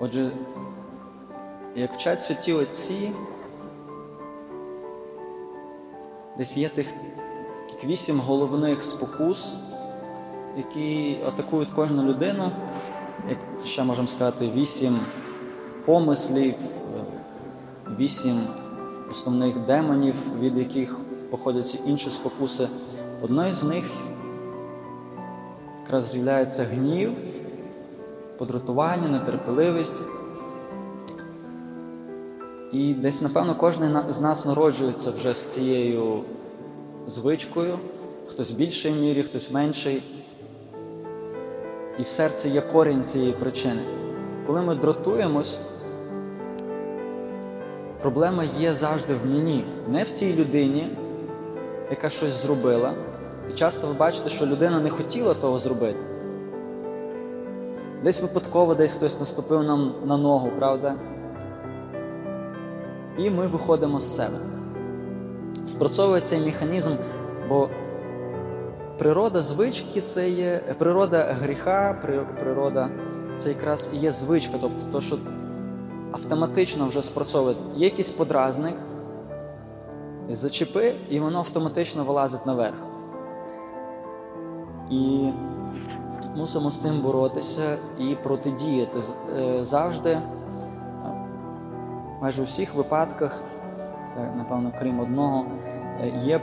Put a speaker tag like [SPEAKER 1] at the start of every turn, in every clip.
[SPEAKER 1] Отже, як вчать святі отці, десь є тих 8 головних спокус, які атакують кожну людину, як ще можемо сказати, 8 помислів, 8 основних демонів, від яких походять ці інші спокуси. Одною з них якраз з'являється гнів, подратування, нетерпеливість. І десь, напевно, кожен з нас народжується вже з цією звичкою, хтось в більшій мірі, хтось в меншій. І в серці є корінь цієї причини. Коли ми дратуємось, проблема є завжди в мені, не в тій людині, яка щось зробила. І часто ви бачите, що людина не хотіла того зробити. Десь випадково, десь хтось наступив нам на ногу, правда? І ми виходимо з себе. Спрацьовує цей механізм, бо природа звички – це є, природа гріха, природа – це якраз і є звичка, тобто то, що автоматично вже спрацьовує. Є якийсь подразник, зачепи, і воно автоматично вилазить наверх. І мусимо з тим боротися і протидіяти. Завжди, майже у всіх випадках, напевно, крім одного, є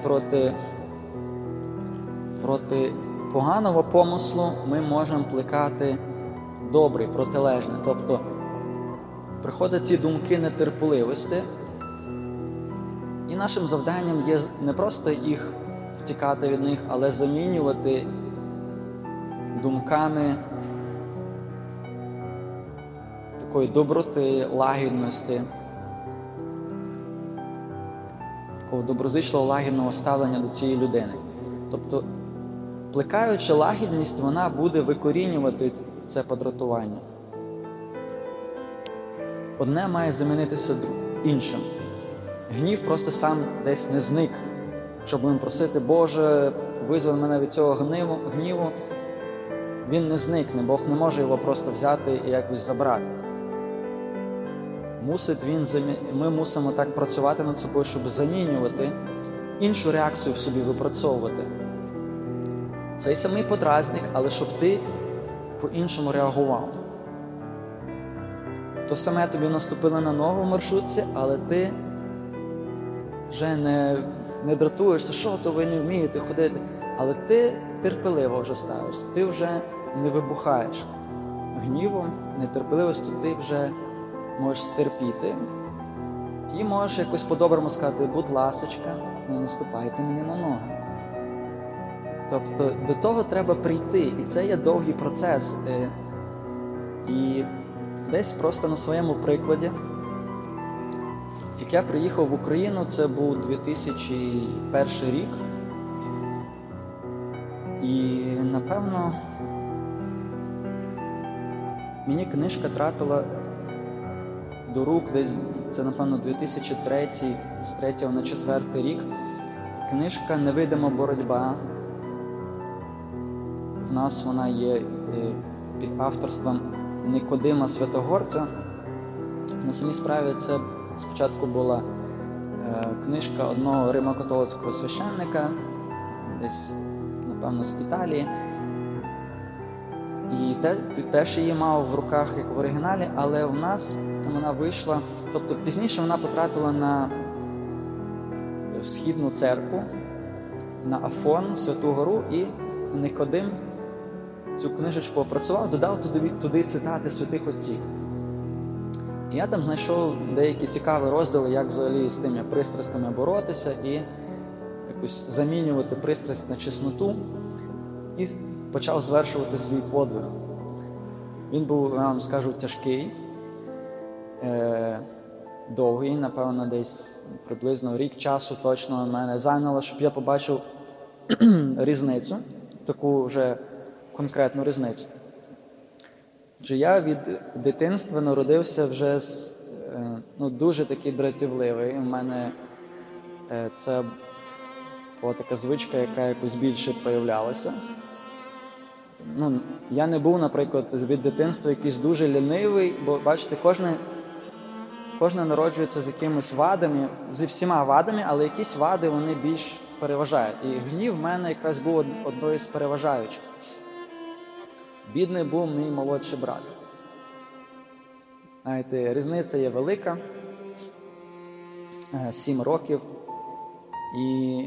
[SPEAKER 1] проти поганого помислу ми можемо плекати добрий, протилежний. Тобто приходять ці думки нетерпеливості, і нашим завданням є не просто їх втікати від них, але замінювати думками такої доброти, лагідності, такого доброзичливого, лагідного ставлення до цієї людини. Тобто, плекаючи лагідність, вона буде викорінювати це подратування. Одне має замінитися іншим. Гнів просто сам десь не зник. Щоб будемо просити, Боже, визволи мене від цього гніву, він не зникне, Бог не може його просто взяти і якось забрати. Ми мусимо так працювати над собою, щоб замінювати, іншу реакцію в собі випрацьовувати. Цей самий подразник, але щоб ти по-іншому реагував. То саме тобі наступили на ногу в маршрутці, але ти вже не дратуєшся, що то ви не вмієте ходити, але ти терпеливо вже ставишся, ти вже не вибухаєш гнівом, нетерпеливістю, ти вже можеш стерпіти і можеш якось по-доброму сказати, будь ласочка, не наступайте мені на ноги. Тобто до того треба прийти, і це є довгий процес. І десь просто на своєму прикладі, як я приїхав в Україну, це був 2001 рік, і, напевно, мені книжка трапила до рук десь, це, напевно, 2003, з 3 на 4 рік, книжка «Невидима боротьба». В нас вона є під авторством Никодима Святогорця. На самій справі це спочатку була книжка одного римо-католицького священника, десь, напевно, з Італії. І теж її мав в руках, як в оригіналі, але в нас вона вийшла, тобто пізніше вона потрапила на Східну церкву, на Афон, Святу Гору, і Никодим цю книжечку опрацював, додав туди цитати святих отців. І я там знайшов деякі цікаві розділи, як взагалі з тими пристрастями боротися і якось замінювати пристрасть на чесноту, і почав звершувати свій подвиг. Він був, я вам скажу, тяжкий, довгий, напевно, десь приблизно рік часу точно мене зайняло, щоб я побачив різницю, таку вже конкретну різницю. Адже я від дитинства народився вже дуже такий дратівливий. У мене це була така звичка, яка якось більше проявлялася. я не був, наприклад, від дитинства якийсь дуже лінивий, бо, бачите, кожен народжується з якимись вадами, зі всіма вадами, але якісь вади, вони більш переважають. І гнів в мене якраз був одною з переважаючих. Бідний був мій молодший брат. Знаєте, різниця є велика. 7 років. І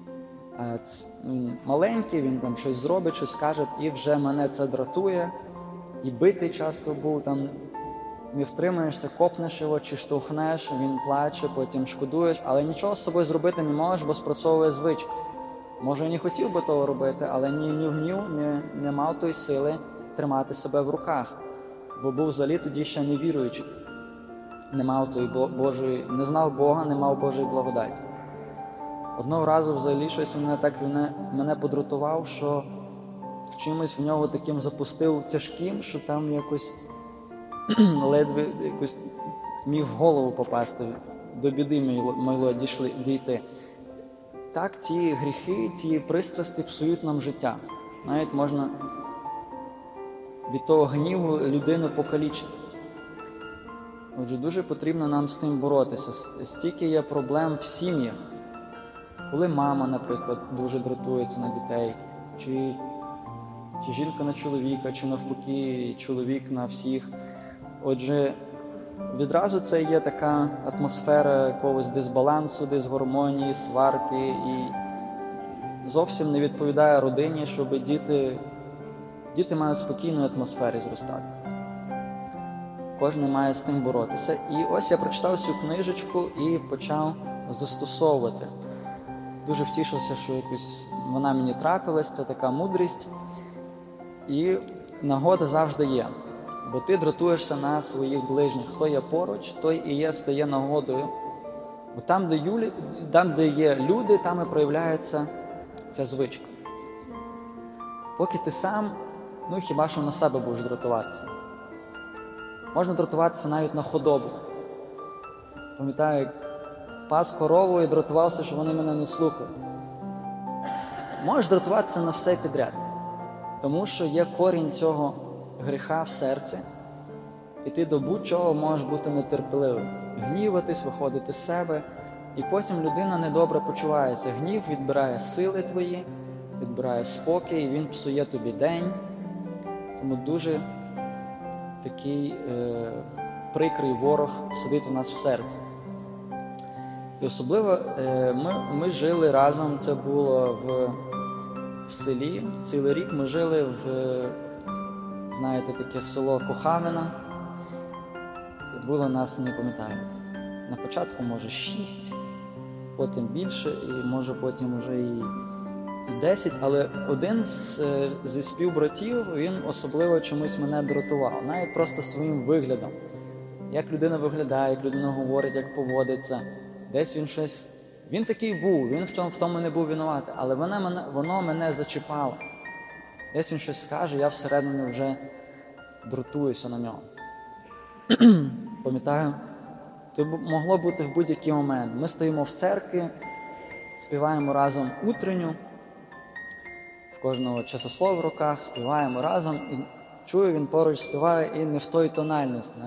[SPEAKER 1] він маленький, він там щось зробить, щось скаже, і вже мене це дратує. І битий часто був, там не втримаєшся, копнеш його чи штовхнеш, він плаче, потім шкодуєш, але нічого з собою зробити не можеш, бо спрацьовує звичка. Може, я не хотів би того робити, але не вмів, не мав тої сили тримати себе в руках, бо був взагалі тоді ще невіруючий. Не мав тої Божої, не знав Бога, не мав Божої благодаті. Одного разу взагалі щось мене подратував, що в чимось в нього таким запустив тяжким, що там якось ледве якось міг в голову попасти, до біди могло дійти. Так, ці гріхи, ці пристрасті псують нам життя. Навіть можна від того гніву людину покалічити. Отже, дуже потрібно нам з тим боротися. Стільки є проблем в сім'ях. Коли мама, наприклад, дуже дратується на дітей, чи жінка на чоловіка, чи навпаки, чоловік на всіх. Отже, відразу це є така атмосфера якогось дисбалансу, дисгармонії, сварки і зовсім не відповідає родині, щоб діти мають спокійну атмосфері зростати. Кожен має з тим боротися. І ось я прочитав цю книжечку і почав застосовувати. Дуже втішився, що якось вона мені трапилась, це така мудрість. І нагода завжди є. Бо ти дратуєшся на своїх ближніх. Хто є поруч, той і стає нагодою. Бо там, де є люди, там і проявляється ця звичка. Поки ти сам, хіба що на себе будеш дратуватися. Можна дратуватися навіть на худобу. Пам'ятаю, як пас корову і дратувався, що вони мене не слухають. Можеш дратуватися на все підряд. Тому що є корінь цього гріха в серці, і ти до будь-чого можеш бути нетерпеливим. Гніватись, виходити з себе, і потім людина недобре почувається. Гнів відбирає сили твої, відбирає спокій, і він псує тобі день. Тому дуже такий прикрий ворог сидить у нас в серці. І особливо ми жили разом, це було в селі, цілий рік ми жили знаєте, таке село Кохавина. Було нас, не пам'ятаю, на початку, може, 6, потім більше, і може потім вже і 10, але один зі співбратів, він особливо чомусь мене дратував, навіть просто своїм виглядом. Як людина виглядає, як людина говорить, як поводиться. Десь він такий був, він в тому не був винуватий, але воно мене зачіпало. Десь він щось скаже, я всередині вже дратуюся на нього. Пам'ятаю, це могло бути в будь-який момент. Ми стоїмо в церкві, співаємо разом утренню, в кожного часослов в руках, співаємо разом, і чую, він поруч співає і не в той тональності.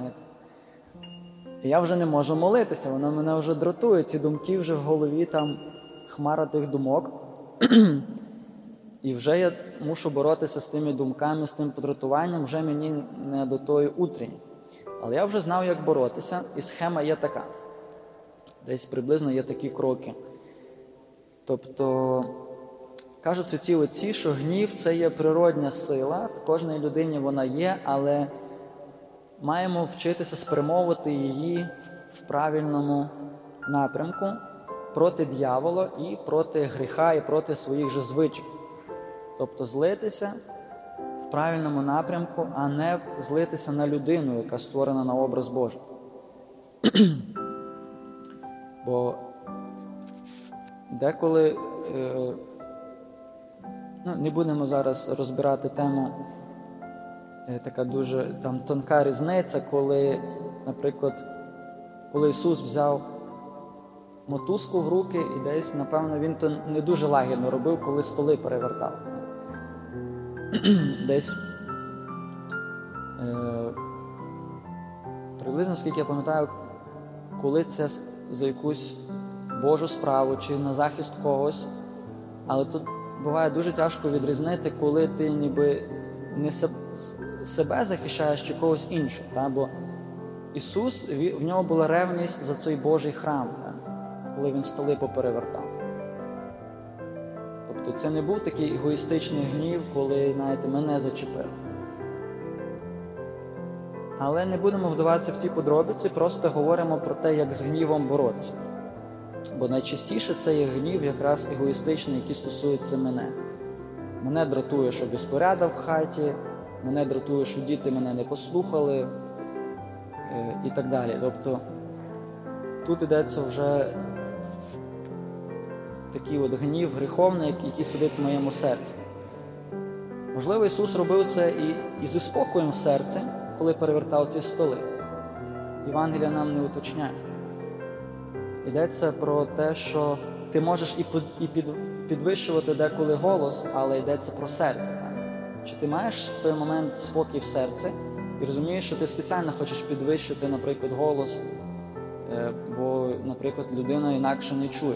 [SPEAKER 1] І я вже не можу молитися, воно мене вже дратує, ці думки вже в голові, там хмара тих думок. І вже я мушу боротися з тими думками, з тим подратуванням, вже мені не до тої утренні. Але я вже знав, як боротися, і схема є така. Десь приблизно є такі кроки. Тобто, кажуть святі отці, що гнів – це є природня сила, в кожній людині вона є, але маємо вчитися спрямовувати її в правильному напрямку проти дьявола і проти гріха, і проти своїх же звичок. Тобто злитися в правильному напрямку, а не злитися на людину, яка створена на образ Божий. Бо деколи, не будемо зараз розбирати тему, така дуже там тонка різниця, коли, наприклад, коли Ісус взяв мотузку в руки і десь, напевно, він то не дуже лагідно робив, коли столи перевертав. десь приблизно, скільки я пам'ятаю, коли це за якусь Божу справу чи на захист когось, але тут буває дуже тяжко відрізнити, коли ти ніби не себе захищаєш чи когось іншого. Бо Ісус, в нього була ревність за цей Божий храм, коли Він столи поперевертав. Тобто це не був такий егоїстичний гнів, коли, знаєте, мене зачепили. Але не будемо вдаватися в ті подробиці, просто говоримо про те, як з гнівом боротися. Бо найчастіше це є гнів якраз егоїстичний, який стосується мене. Мене дратує, що безпорядок в хаті, мене дратує, що діти мене не послухали і так далі. Тобто тут йдеться вже такий от гнів гріховний, який сидить в моєму серці. Можливо, Ісус робив це і зі спокоєм в серці, коли перевертав ці столи. Євангелія нам не уточняє. Йдеться про те, що ти можеш і підвищувати деколи голос, але йдеться про серце. Чи ти маєш в той момент спокій в серці і розумієш, що ти спеціально хочеш підвищити, наприклад, голос, бо, наприклад, людина інакше не чує.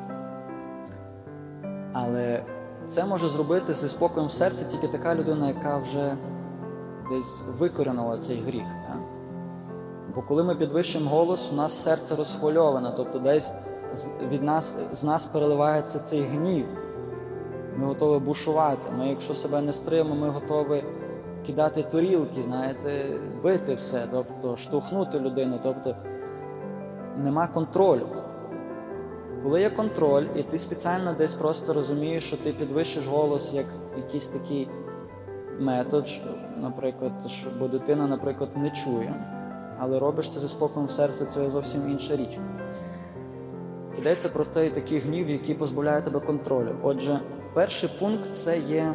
[SPEAKER 1] Але це може зробити зі спокоєм в серці тільки така людина, яка вже десь викорінила цей гріх. Бо коли ми підвищуємо голос, у нас серце розхвильоване, тобто десь з нас переливається цей гнів. Ми готові бушувати. Ми, якщо себе не стримаємо, ми готові кидати тарілки, знаєте, бити все, тобто штовхнути людину, тобто нема контролю. Коли є контроль, і ти спеціально десь просто розумієш, що ти підвищиш голос як якийсь такий метод, наприклад, бо дитина, наприклад, не чує, але робиш це зі спокоєм в серці, це є зовсім інша річ. Йдеться про той такий гнів, який позбавляє тебе контролю. Отже, перший пункт – це є,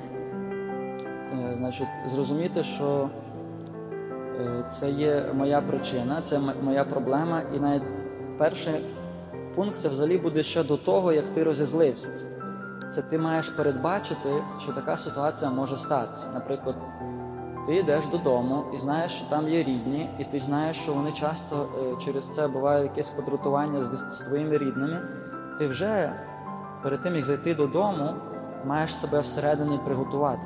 [SPEAKER 1] зрозуміти, що це є моя причина, це моя проблема, і навіть перший пункт – це взагалі буде ще до того, як ти розізлився. Це ти маєш передбачити, що така ситуація може статися. Наприклад, ти йдеш додому і знаєш, що там є рідні, і ти знаєш, що вони часто через це буває якесь подратування з твоїми рідними. Ти вже перед тим, як зайти додому, маєш себе всередині приготувати.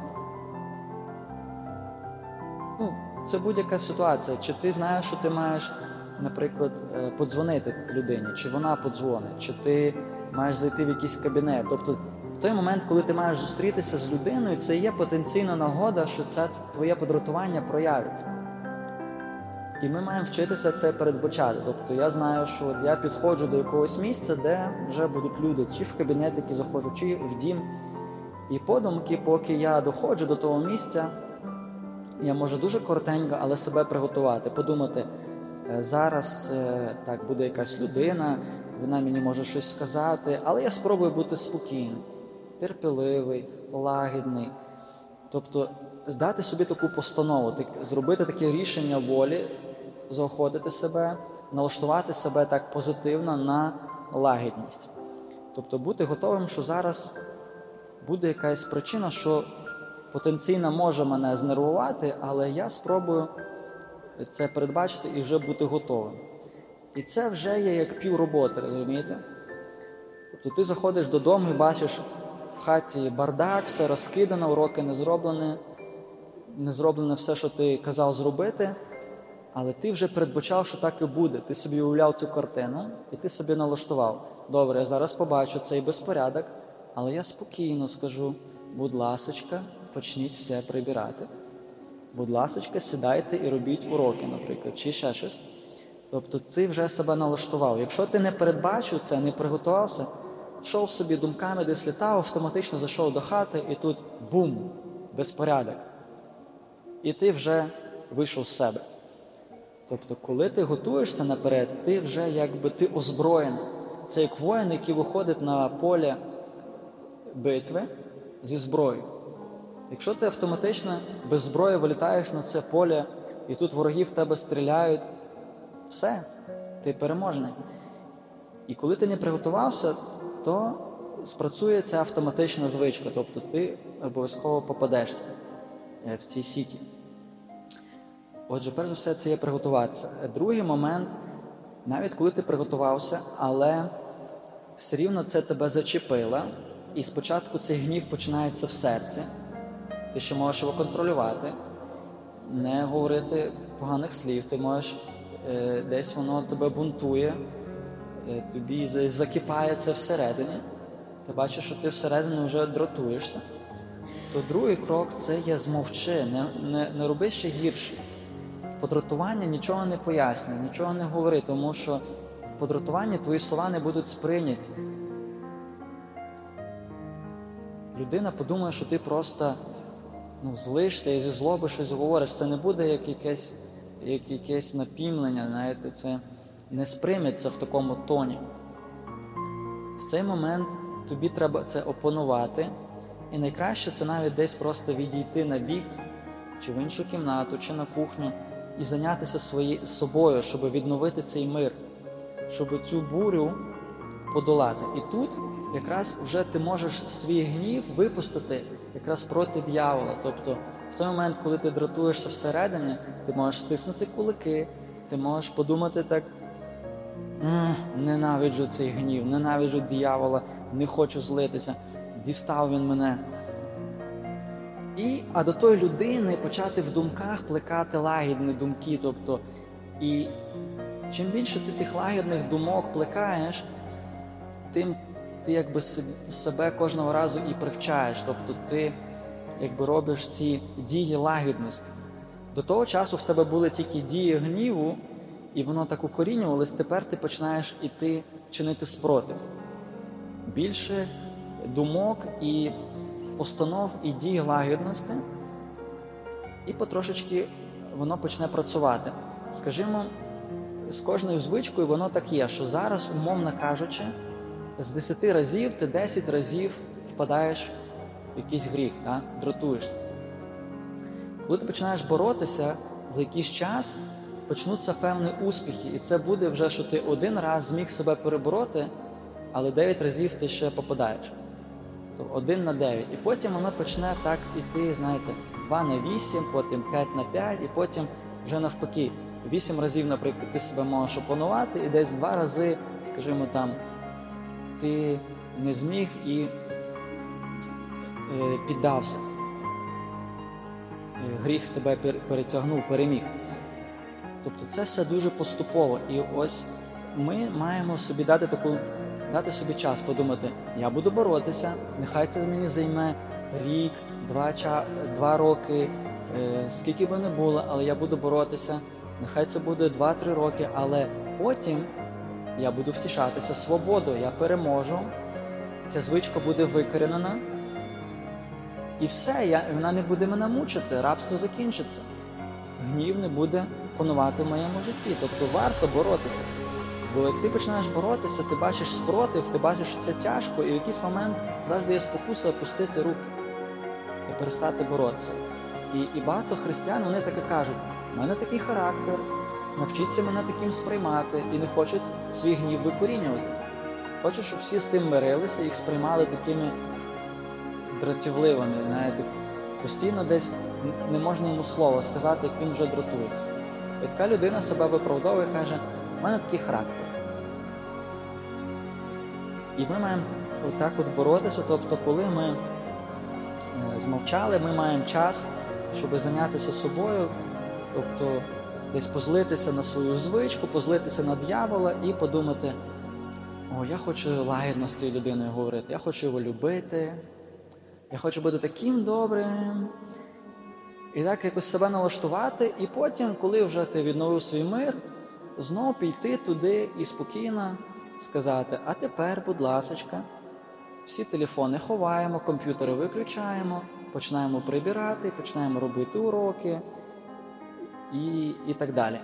[SPEAKER 1] Це будь-яка ситуація. Чи ти знаєш, що ти маєш, наприклад, подзвонити людині, чи вона подзвонить, чи ти маєш зайти в якийсь кабінет. Тобто в той момент, коли ти маєш зустрітися з людиною, це є потенційна нагода, що це твоє подратування проявиться. І ми маємо вчитися це передбачати. Тобто я знаю, що от я підходжу до якогось місця, де вже будуть люди, чи в кабінет, який заходжу, чи в дім. І подумки, поки я доходжу до того місця, я можу дуже коротенько, але себе приготувати, подумати, зараз так буде якась людина, вона мені може щось сказати, але я спробую бути спокійним, терпеливий, лагідний. Тобто дати собі таку постанову, зробити таке рішення волі, заохотити себе, налаштувати себе так позитивно на лагідність. Тобто бути готовим, що зараз буде якась причина, що потенційно може мене знервувати, але я спробую це передбачити і вже бути готовим. І це вже є як півроботи, розумієте? Тобто ти заходиш додому і бачиш в хаті бардак, все розкидано, уроки не зроблене все, що ти казав зробити, але ти вже передбачав, що так і буде. Ти собі уявляв цю картину і ти собі налаштував. Добре, я зараз побачу цей безпорядок, але я спокійно скажу, будь ласочка, почніть все прибирати. Будь ласочка, сідайте і робіть уроки, наприклад, чи ще щось. Тобто ти вже себе налаштував. Якщо ти не передбачив це, не приготувався, йшов собі думками, десь літав, автоматично зайшов до хати і тут бум, безпорядок. І ти вже вийшов з себе. Тобто, коли ти готуєшся наперед, ти вже якби ти озброєний. Це як воїн, який виходить на поле битви зі зброєю. Якщо ти автоматично без зброї вилітаєш на це поле, і тут вороги в тебе стріляють, все, ти переможний. І коли ти не приготувався, то спрацює ця автоматична звичка, тобто ти обов'язково попадешся. в цій сіті. Отже, перш за все, це є приготуватися. Другий момент, навіть коли ти приготувався, але все рівно це тебе зачепило, і спочатку цей гнів починається в серці, ти ще можеш його контролювати, не говорити поганих слів, ти можеш, десь воно тебе бунтує, тобі закипає це всередині, ти бачиш, що ти всередині вже дратуєшся, то другий крок – це є змовчи, не роби ще гірше. В подратуванні нічого не пояснюй, нічого не говори, тому що в подратуванні твої слова не будуть сприйняті. Людина подумає, що ти просто злишся і зі злоби щось говориш. Це не буде як якесь напімлення, знаєте, це не сприйметься в такому тоні. В цей момент тобі треба це опанувати, і найкраще це навіть десь просто відійти на бік, чи в іншу кімнату, чи на кухню, і зайнятися собою, щоб відновити цей мир, щоб цю бурю подолати. І тут якраз вже ти можеш свій гнів випустити якраз проти диявола. Тобто в той момент, коли ти дратуєшся всередині, ти можеш стиснути кулаки, ти можеш подумати так: ненавиджу цей гнів, ненавиджу диявола, не хочу злитися, дістав він мене. А до тої людини почати в думках плекати лагідні думки. Тобто, і чим більше ти тих лагідних думок плекаєш, тим ти якби себе кожного разу і привчаєш. Тобто ти якби робиш ці дії лагідності. До того часу в тебе були тільки дії гніву, і воно так укорінювалось, тепер ти починаєш іти чинити спротив. Більше думок і постанов і дій лагідності, і потрошечки воно почне працювати. Скажімо, з кожною звичкою воно так є, що зараз, умовно кажучи, з 10 разів ти 10 разів впадаєш в якийсь гріх, дратуєшся. Коли ти починаєш боротися, за якийсь час почнуться певні успіхи, і це буде вже, що ти один раз зміг себе перебороти, але 9 разів ти ще попадаєш. Тобто 1 на 9. І потім воно почне так іти, знаєте, 2 на 8, потім 5 на 5, і потім вже навпаки. 8 разів, наприклад, ти себе можеш опанувати, і десь 2 рази, скажімо там, ти не зміг і піддався. Гріх тебе перетягнув, переміг. Тобто це все дуже поступово. І ось ми маємо собі дати собі час подумати: я буду боротися, нехай це мені займе рік, 2 роки, скільки би не було, але я буду боротися, нехай це буде 2-3 роки, але потім я буду втішатися свободою, я переможу, ця звичка буде викорінена, і все, вона не буде мене мучити, рабство закінчиться. Гнів не буде панувати в моєму житті, тобто варто боротися. Бо як ти починаєш боротися, ти бачиш спротив, ти бачиш, що це тяжко, і в якийсь момент завжди є спокуса опустити руки і перестати боротися. І багато християн, вони таке кажуть: в мене такий характер, навчіться мене таким сприймати, і не хочуть свій гнів викорінювати. Хочуть, щоб всі з тим мирилися, їх сприймали такими дратівливими, знаєте, постійно десь не можна йому слово сказати, як він вже дратується. І така людина себе виправдовує і каже: в мене такий характер. І ми маємо отак от боротися, тобто коли ми змовчали, ми маємо час, щоб зайнятися собою, тобто десь позлитися на свою звичку, позлитися на диявола і подумати: я хочу лагідно з цією людиною говорити, я хочу його любити, я хочу бути таким добрим. І так якось себе налаштувати, і потім, коли вже ти відновив свій мир, знову піти туди і спокійно сказати: а тепер, будь ласочка, всі телефони ховаємо, комп'ютери виключаємо, починаємо прибирати, починаємо робити уроки і так далі.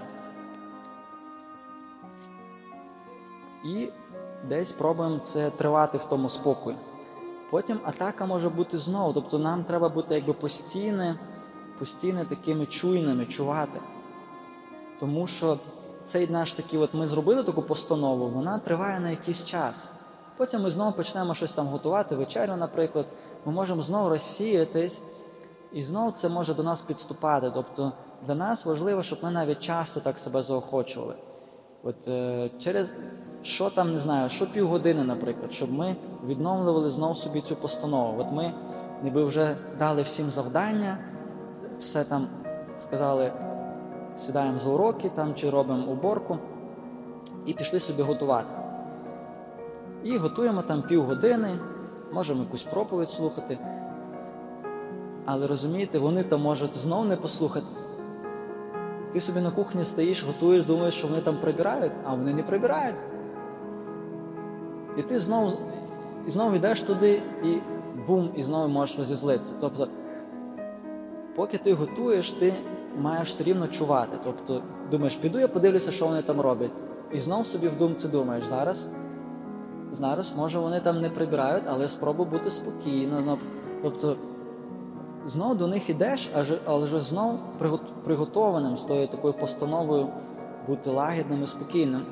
[SPEAKER 1] І десь пробуємо це тривати в тому спокої. Потім атака може бути знову, тобто нам треба бути якби постійно такими чуйними, чувати. Тому що цей наш такий, ми зробили таку постанову, вона триває на якийсь час. Потім ми знову почнемо щось там готувати, вечерю, наприклад. Ми можемо знову розсіятись, І знову це може до нас підступати. Тобто для нас важливо, щоб ми навіть часто так себе заохочували. От через, що там, не знаю, що півгодини, наприклад, щоб ми відновлювали знову собі цю постанову. От ми ніби вже дали всім завдання, все там сказали, сідаємо за уроки там, чи робимо уборку, і пішли собі готувати. І готуємо там півгодини, можемо якусь проповідь слухати. Але розумієте, вони там можуть знов не послухати. Ти собі на кухні стоїш, готуєш, думаєш, що вони там прибирають, а вони не прибирають. І ти знову йдеш туди і бум, і знову можеш розізлитися. Тобто, поки ти готуєш, ти маєш все рівно чувати. Тобто, думаєш, піду я подивлюся, що вони там роблять. І знову собі в думці думаєш, зараз, може, вони там не прибирають, але спробуй бути спокійно. Тобто, знову до них ідеш, але ж знову приготованим з тою такою постановою бути лагідним і спокійним.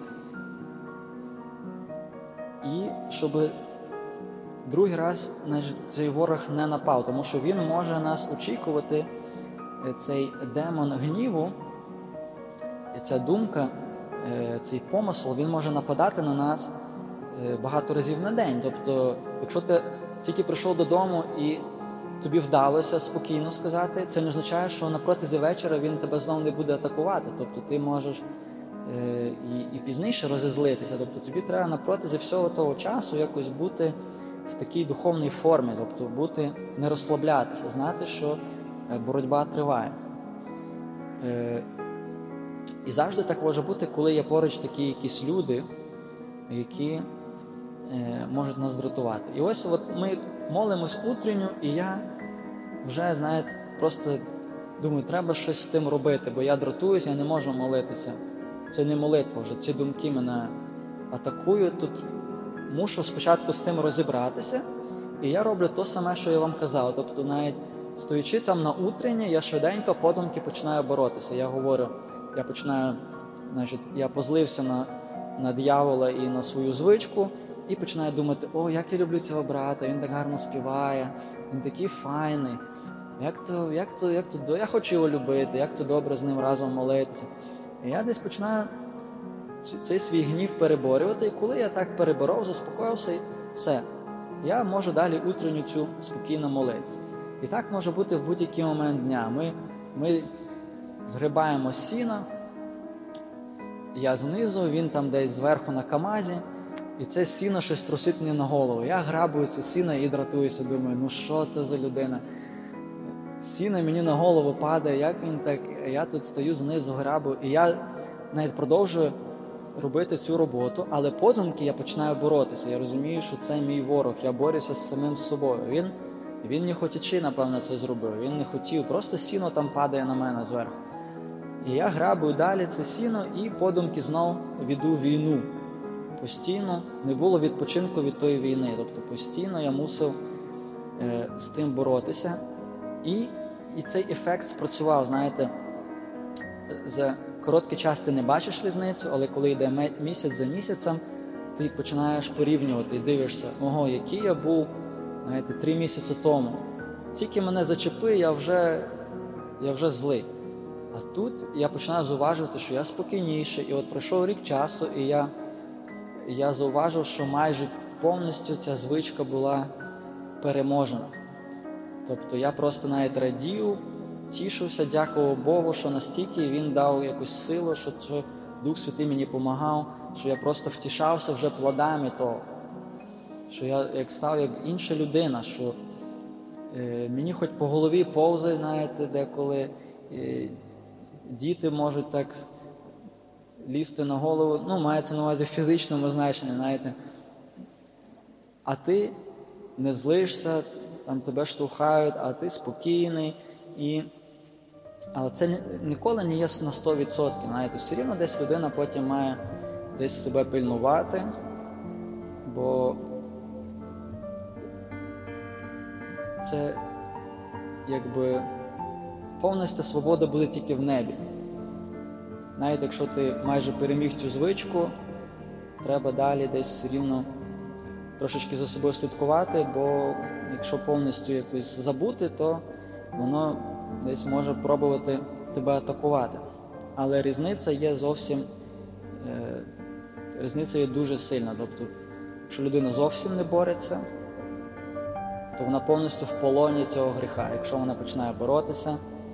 [SPEAKER 1] І щоб другий раз цей ворог не напав, тому що він може нас очікувати, цей демон гніву, і ця думка, цей помисел, він може нападати на нас багато разів на день. Тобто, якщо ти тільки прийшов додому і тобі вдалося спокійно сказати, це не означає, що на протязі вечора він тебе знову не буде атакувати. Тобто ти можеш і пізніше розізлитися. Тобто тобі треба на протязі всього того часу якось бути в такій духовній формі, тобто не розслаблятися, знати, що боротьба триває. І завжди так може бути, коли є поруч такі якісь люди, які можуть нас дратувати. І ось от ми молимось утренню, і я вже, просто думаю, треба щось з тим робити, бо я дратуюсь, я не можу молитися. Це не молитва вже, ці думки мене атакують. Тут мушу спочатку з тим розібратися, і я роблю те саме, що я вам казав. Тобто навіть стоячи там на утренні, я швиденько подумки починаю боротися. Я говорю, я позлився на диявола і на свою звичку, і починаю думати, як я люблю цього брата, він так гарно співає, він такий файний, я хочу його любити, як то добре з ним разом молитися. І я десь починаю цей свій гнів переборювати, і коли я так переборов, заспокоївся, і все, я можу далі утренню цю спокійно молитися. І так може бути в будь-який момент дня. Ми згрибаємо сіно, я знизу, він там десь зверху на камазі, і це сіно щось трусить мені на голову. Я грабую це сіно і дратуюся, думаю, що це за людина? Сіно мені на голову падає, як він так, я тут стою знизу, грабую, і я навіть продовжую робити цю роботу, але подумки я починаю боротися. Я розумію, що це мій ворог, я борюся з самим собою. Він не хотячи, напевно, це зробив, він не хотів, просто сіно там падає на мене зверху. І я грабую далі це сіно, і подумки знов веду війну. Постійно не було відпочинку від тої війни, тобто постійно я мусив з тим боротися. І цей ефект спрацював, за короткий час ти не бачиш різницю, але коли йде місяць за місяцем, ти починаєш порівнювати і дивишся, який я був, 3 місяці тому. Тільки мене зачепи, я вже злий. А тут я починаю зауважувати, що я спокійніший, і от пройшов рік часу, і я зауважив, що майже повністю ця звичка була переможена. Тобто я просто навіть радів, тішився, дякував Богу, що настільки він дав якусь силу, що Дух Святий мені допомагав, що я просто втішався вже плодами того. Що я став як інша людина, що мені хоч по голові повзає, деколи діти можуть так лізти на голову, мається на увазі в фізичному значенні, а ти не злишся, там тебе штовхають, а ти спокійний. Але це ніколи не є на 100%. Все рівно десь людина потім має десь себе пильнувати, бо це повністю свобода буде тільки в небі. Навіть якщо ти майже переміг цю звичку, треба далі десь все рівно трошечки за собою слідкувати, бо якщо повністю якось забути, то воно десь може пробувати тебе атакувати. Але різниця є різниця є дуже сильна. Тобто, якщо людина зовсім не бореться, то вона повністю в полоні цього гріха. Якщо вона починає боротися,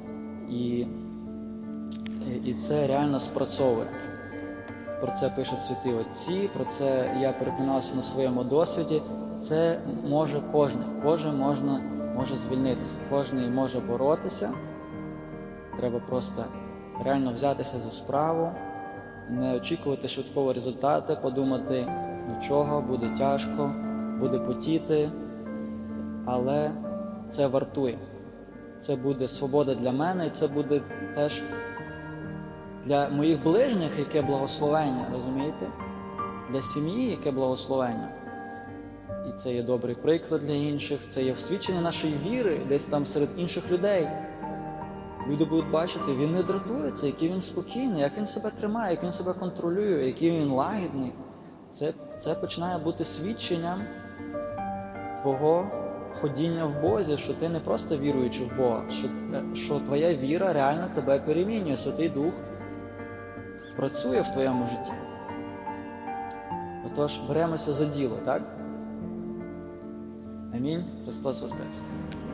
[SPEAKER 1] і це реально спрацьовує. Про це пишуть святі отці, про це я переконався на своєму досвіді. Це може кожен може звільнитися, кожен може боротися. Треба просто реально взятися за справу, не очікувати швидкого результату, подумати, нічого, буде тяжко, буде потіти, але це вартує. Це буде свобода для мене, і це буде теж для моїх ближніх, яке благословення, розумієте? Для сім'ї, яке благословення. І це є добрий приклад для інших, це є всвідчення нашої віри десь там серед інших людей. Люди будуть бачити, він не дратується, який він спокійний, як він себе тримає, як він себе контролює, який він лагідний. Це починає бути свідченням твого ходіння в Бозі, що ти не просто віруючи в Бога, що твоя віра реально тебе перемінює, Святий Дух працює в твоєму житті. Отож, беремося за діло, так? Амінь. Христос Воскрес!